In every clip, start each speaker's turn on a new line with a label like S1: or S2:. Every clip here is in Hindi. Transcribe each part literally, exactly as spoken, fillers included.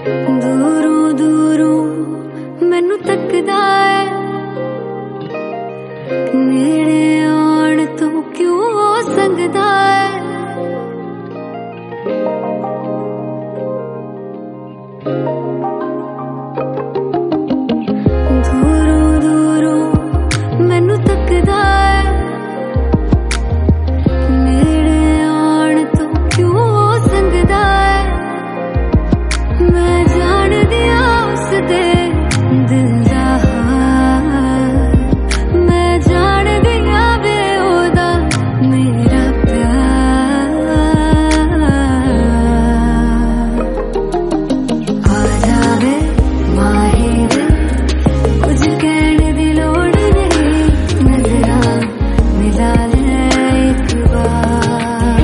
S1: दूरों दूरों मैनू तकदा है, नेड़े आण तो क्यों हो संगदा है। दूरों दूरों मैनू तकदा है, नेड़े आण तो क्यों हो संगदा है। मैं जान दिया उसदे दिल दा हाल, मैं जान दिया वे ओदा मेरा प्यार। आ जावे माही वे, कुछ कहने दी लोड़ नहीं, नजरां मिला ले एक बार।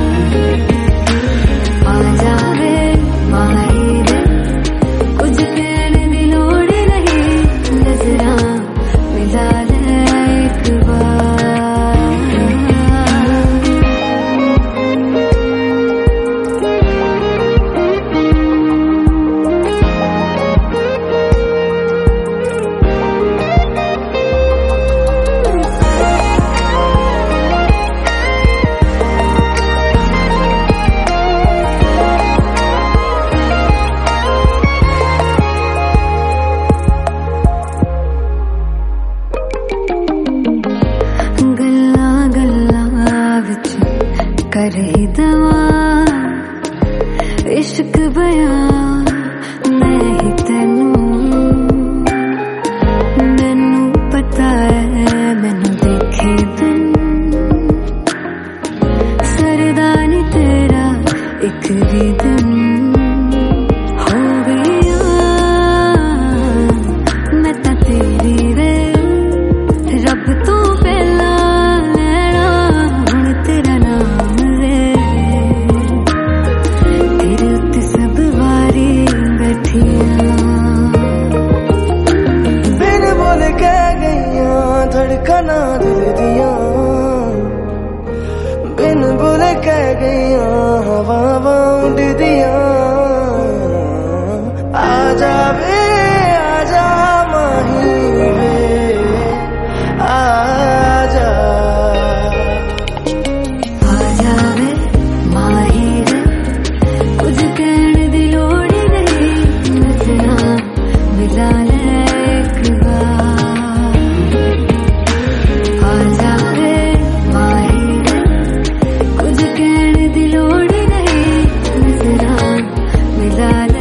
S1: आ जावे माही वे, कुछ कहने दी लोड़ नहीं, नजरां मिला ले एक बार। गल्लां गल्लां विच कर ही दवा इश्क बयां मैं ही तैनू। मैनू पता है मैनू देखे दिन सरदा नी तेरा एक भी दिन। हो गईया मैं तां तेरी वे, रब तो पहला लैना हुण तेरा नाम वे। तेरे उत्ते सब वारी बैठियां,
S2: बिन बोले कह गईयां धड़कना दिल दियां, बिन बोले कह गईयां हवावां उड़दियां। आ जावे आ जा माही वे, आ जा।
S1: आ जावे माही वे, कुछ कहने दी लोड़ नहीं, नजरां मिला ले एक बार। आ जावे माही वे, कुछ कहने दी लोड़ नहीं, नजरां मिला ले।